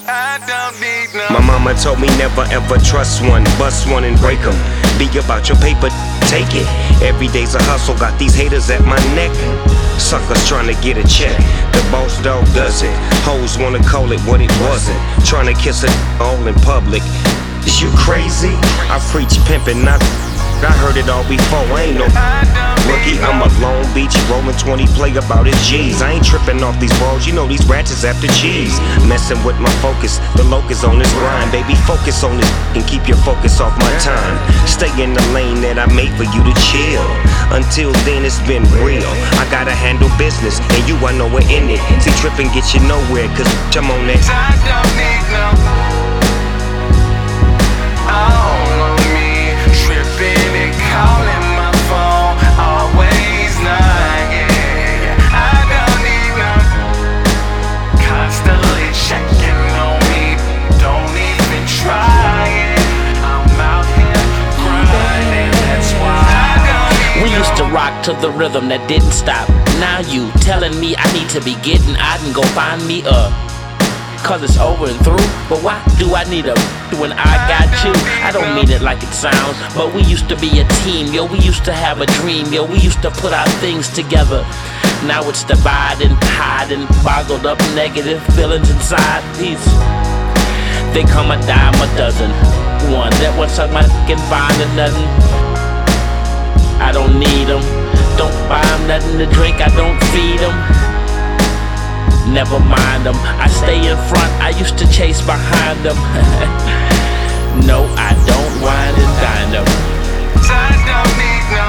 My mama told me never ever trust one, bust one and break 'em. Be about your paper, take it. Every day's a hustle, got these haters at my neck. Suckers trying to get a check, the boss dog does it. Hoes wanna call it what it wasn't. Trying to kiss a all in public. Is you crazy? I preach pimpin', not I heard it all before, I ain't no rookie. I'm a Long Beach rollin' 20 play about his G's. I ain't trippin' off these balls, you know these rats is after cheese. Messin' with my focus, the locust on this grind. Baby, focus on this and keep your focus off my time. Stay in the lane that I made for you to chill. Until then, it's been real. I gotta handle business, and you, I know we're in it. See, trippin' get you nowhere, cause I'm on that. I don't need no all on me, tripping and calling my phone, always nagging. I don't need no constantly checking on me, don't even try it. I'm out here grinding, that's why I don't need We used to rock to the rhythm that didn't stop. Now you telling me I need to be getting out and go find me a cause it's over and through. But why do I need a when I got you? I don't mean it like it sounds, but we used to be a team, yo. We used to have a dream, yo. We used to put our things together. Now it's dividing, hiding, boggled up negative feelings inside. These they come a dime a dozen. One that wants suck my dick and find nothing. I don't need them. Don't buy them nothing to drink. I don't feed them. Never mind them, I stay in front, I used to chase behind them. No, I don't whine and dine them. I don't need no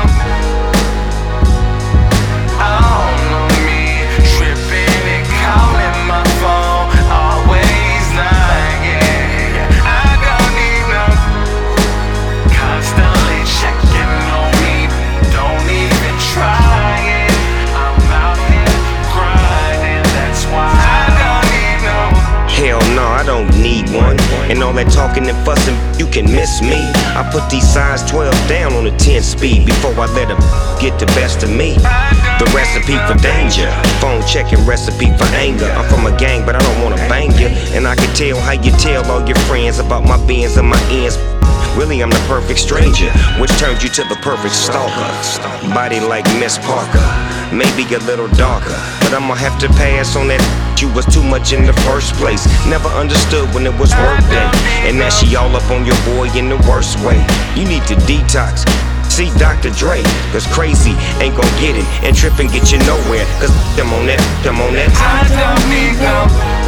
all on me, tripping and calling my phone, always nagging. I don't need no constantly checking on me, don't even try it. I'm out here grinding, that's why I don't need no. Hell no, I don't need one. And all that talking and fussing, you can miss me. I put these size 12 down on a 10 speed before I let them get the best of me. The recipe for danger, phone checking recipe for anger. I'm from a gang, but I don't wanna bang you. And I can tell how you tell all your friends about my bins and my ends. Really, I'm the perfect stranger, which turns you to the perfect stalker. Body like Miss Parker, maybe a little darker, but I'ma have to pass on that. You was too much in the first place. Never understood when it was work day, and now she all up on your boy in the worst way. You need to detox. See Dr. Dre, cause crazy ain't gon' get it, and trippin' get you nowhere, cause I'm on that, I'm on that. I don't need no